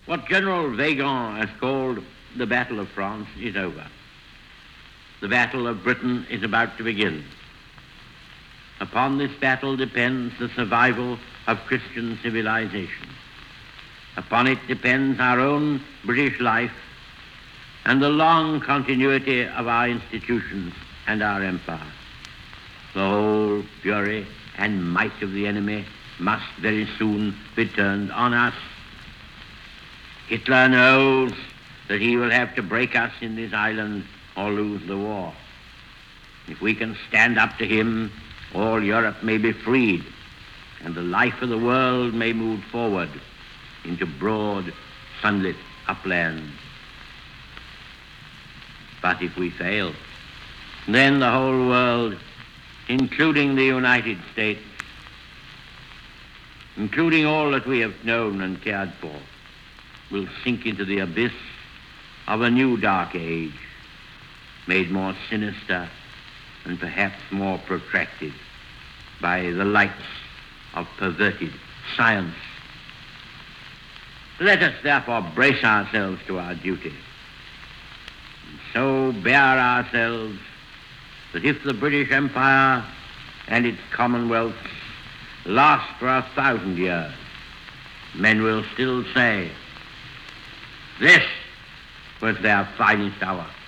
What General Weygand has called the Battle of France is over. The Battle of Britain is about to begin. Upon this battle depends the survival of Christian civilization. Upon it depends our own British life and the long continuity of our institutions and our empire. The whole fury and might of the enemy must very soon be turned on us. Hitler knows that he will have to break us in this island or lose the war. If we can stand up to him, all Europe may be freed, and the life of the world may move forward into broad, sunlit uplands. But if we fail, then the whole world, including the United States, including all that we have known and cared for, will sink into the abyss of a new dark age, made more sinister and perhaps more protracted by the lights of perverted science. Let us therefore brace ourselves to our duty, and so bear ourselves that if the British Empire and its commonwealths last for 1,000 years, men will still say, this was their finest hour.